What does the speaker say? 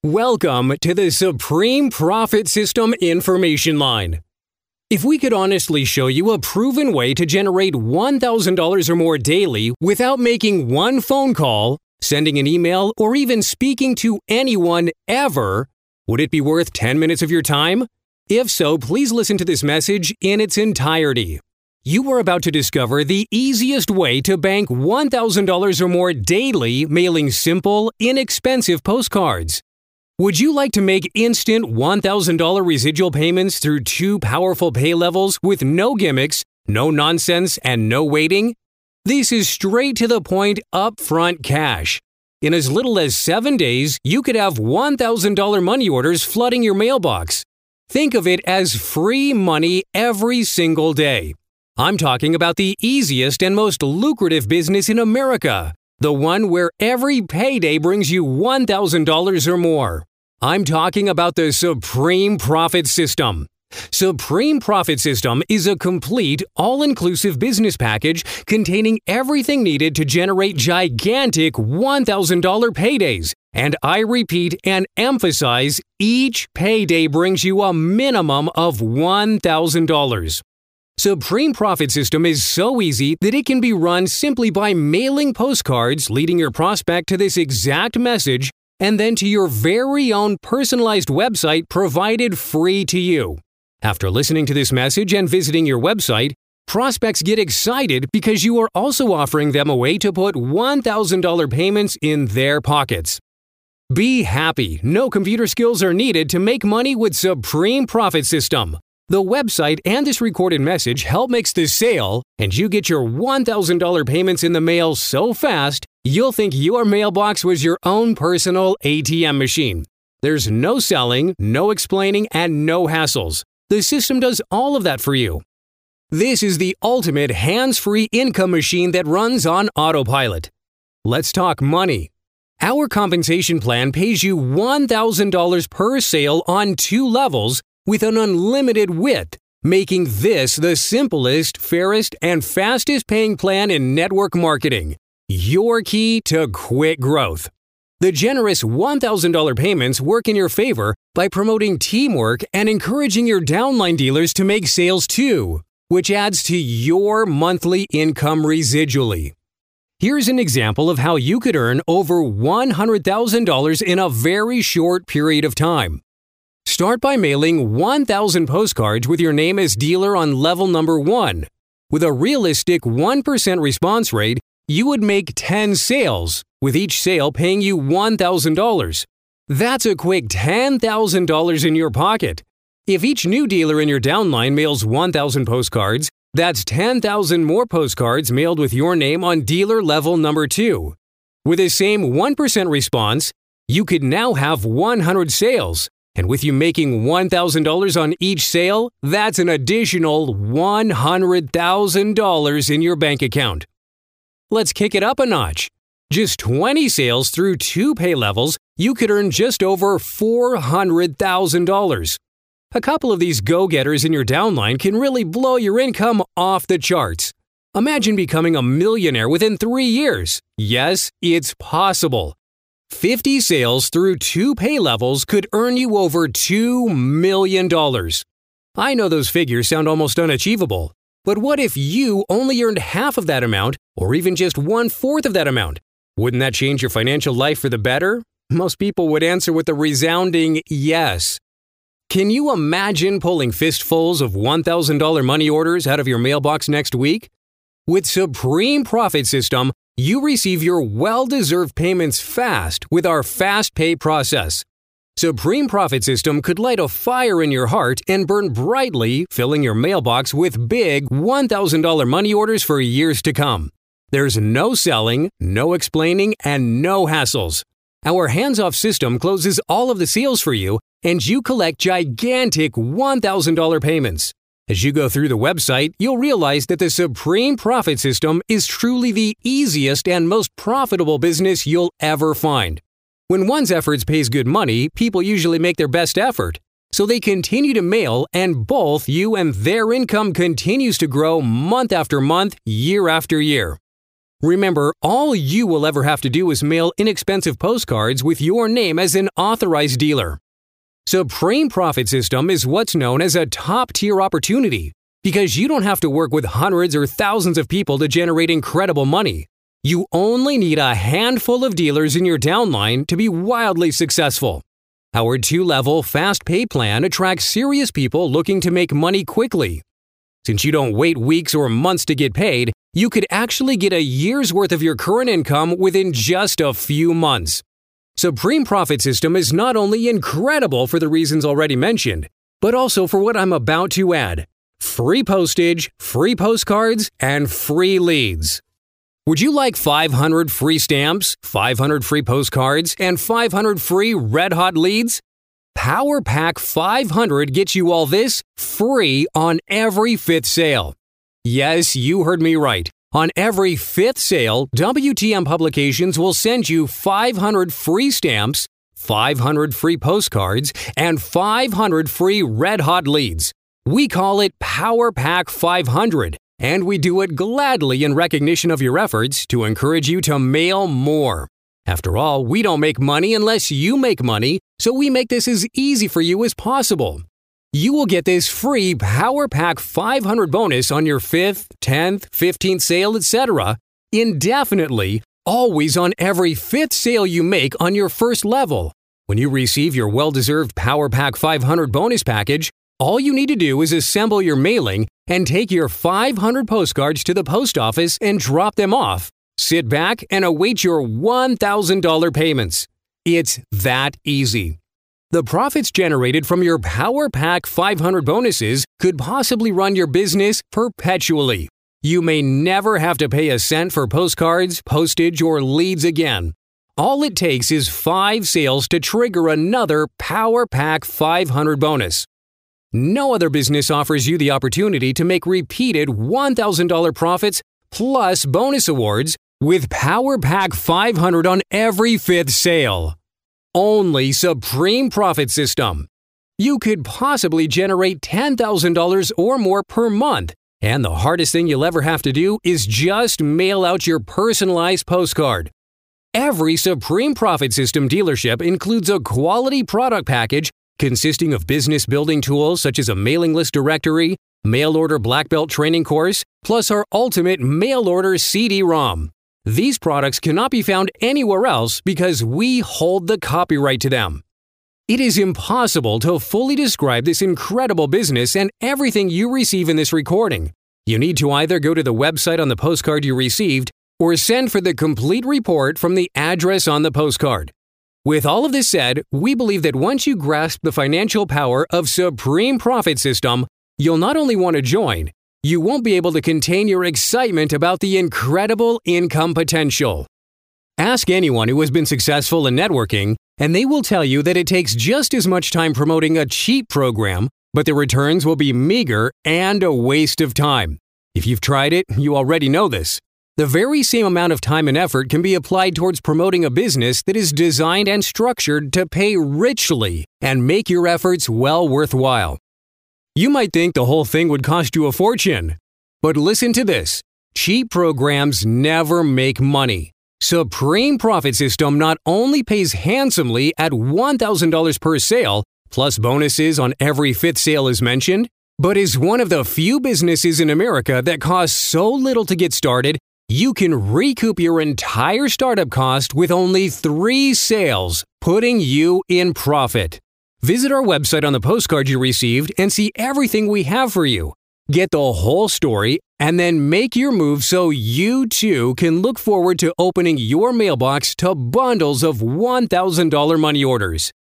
Welcome to the Supreme Profit System Information Line. If we could honestly show you a proven way to generate $1,000 or more daily without making one phone call, sending an email, or even speaking to anyone ever, would it be worth 10 minutes of your time? If so, please listen to this message in its entirety. You are about to discover the easiest way to bank $1,000 or more daily mailing simple, inexpensive postcards. Would you like to make instant $1,000 residual payments through 2 powerful pay levels with no gimmicks, no nonsense, and no waiting? This is straight to the point upfront cash. In as little as 7 days, you could have $1,000 money orders flooding your mailbox. Think of it as free money every single day. I'm talking about the easiest and most lucrative business in America. The one where every payday brings you $1,000 or more. I'm talking about the Supreme Profit System. Supreme Profit System is a complete, all-inclusive business package containing everything needed to generate gigantic $1,000 paydays. And I repeat and emphasize, each payday brings you a minimum of $1,000. Supreme Profit System is so easy that it can be run simply by mailing postcards leading your prospect to this exact message and then to your very own personalized website provided free to you. After listening to this message and visiting your website, prospects get excited because you are also offering them a way to put $1,000 payments in their pockets. Be happy. No computer skills are needed to make money with Supreme Profit System. The website and this recorded message help makes the sale, and you get your $1,000 payments in the mail so fast, you'll think your mailbox was your own personal ATM machine. There's no selling, no explaining, and no hassles. The system does all of that for you. This is the ultimate hands-free income machine that runs on autopilot. Let's talk money. Our compensation plan pays you $1,000 per sale on 2 levels with an unlimited width, making this the simplest, fairest, and fastest paying plan in network marketing. Your key to quick growth. The generous $1,000 payments work in your favor by promoting teamwork and encouraging your downline dealers to make sales too, which adds to your monthly income residually. Here's an example of how you could earn over $100,000 in a very short period of time. Start by mailing 1,000 postcards with your name as dealer on level number 1. With a realistic 1% response rate, you would make 10 sales, with each sale paying you $1,000. That's a quick $10,000 in your pocket. If each new dealer in your downline mails 1,000 postcards, that's 10,000 more postcards mailed with your name on dealer level number 2. With the same 1% response, you could now have 100 sales. And with you making $1,000 on each sale, that's an additional $100,000 in your bank account. Let's kick it up a notch. Just 20 sales through 2 pay levels, you could earn just over $400,000. A couple of these go-getters in your downline can really blow your income off the charts. Imagine becoming a millionaire within 3 years. Yes, it's possible. 50 sales through 2 pay levels could earn you over $2 million. I know those figures sound almost unachievable, but what if you only earned half of that amount, or even just 1/4 of that amount? Wouldn't that change your financial life for the better? Most people would answer with a resounding yes. Can you imagine pulling fistfuls of $1,000 money orders out of your mailbox next week? With Supreme Profit System, you receive your well-deserved payments fast with our fast pay process. Supreme Profit System could light a fire in your heart and burn brightly, filling your mailbox with big $1,000 money orders for years to come. There's no selling, no explaining, and no hassles. Our hands-off system closes all of the sales for you, and you collect gigantic $1,000 payments. As you go through the website, you'll realize that the Supreme Profit System is truly the easiest and most profitable business you'll ever find. When one's efforts pays good money, people usually make their best effort. So they continue to mail, and both you and their income continues to grow month after month, year after year. Remember, all you will ever have to do is mail inexpensive postcards with your name as an authorized dealer. Supreme Profit System is what's known as a top-tier opportunity because you don't have to work with hundreds or thousands of people to generate incredible money. You only need a handful of dealers in your downline to be wildly successful. Our 2-level fast pay plan attracts serious people looking to make money quickly. Since you don't wait weeks or months to get paid, you could actually get a year's worth of your current income within just a few months. Supreme Profit System is not only incredible for the reasons already mentioned, but also for what I'm about to add: free postage, free postcards, and free leads. Would you like 500 free stamps, 500 free postcards, and 500 free red-hot leads? Power Pack 500 gets you all this free on every 5th sale. Yes, you heard me right. On every 5th sale, WTM Publications will send you 500 free stamps, 500 free postcards, and 500 free red-hot leads. We call it Power Pack 500, and we do it gladly in recognition of your efforts to encourage you to mail more. After all, we don't make money unless you make money, so we make this as easy for you as possible. You will get this free Power Pack 500 bonus on your 5th, 10th, 15th sale, etc. indefinitely, always on every 5th sale you make on your first level. When you receive your well-deserved Power Pack 500 bonus package, all you need to do is assemble your mailing and take your 500 postcards to the post office and drop them off. Sit back and await your $1,000 payments. It's that easy. The profits generated from your Power Pack 500 bonuses could possibly run your business perpetually. You may never have to pay a cent for postcards, postage, or leads again. All it takes is 5 sales to trigger another Power Pack 500 bonus. No other business offers you the opportunity to make repeated $1,000 profits plus bonus awards with Power Pack 500 on every 5th sale. Only Supreme Profit System. You could possibly generate $10,000 or more per month, and the hardest thing you'll ever have to do is just mail out your personalized postcard. Every Supreme Profit System dealership includes a quality product package consisting of business building tools such as a mailing list directory, mail order black belt training course, plus our ultimate mail order CD-ROM. These products cannot be found anywhere else because we hold the copyright to them. It is impossible to fully describe this incredible business and everything you receive in this recording. You need to either go to the website on the postcard you received or send for the complete report from the address on the postcard. With all of this said, we believe that once you grasp the financial power of Supreme Profit System, you'll not only want to join, you won't be able to contain your excitement about the incredible income potential. Ask anyone who has been successful in networking, and they will tell you that it takes just as much time promoting a cheap program, but the returns will be meager and a waste of time. If you've tried it, you already know this. The very same amount of time and effort can be applied towards promoting a business that is designed and structured to pay richly and make your efforts well worthwhile. You might think the whole thing would cost you a fortune. But listen to this. Cheap programs never make money. Supreme Profit System not only pays handsomely at $1,000 per sale, plus bonuses on every 5th sale as mentioned, but is one of the few businesses in America that costs so little to get started, you can recoup your entire startup cost with only 3 sales, putting you in profit. Visit our website on the postcard you received and see everything we have for you. Get the whole story and then make your move so you too can look forward to opening your mailbox to bundles of $1,000 money orders.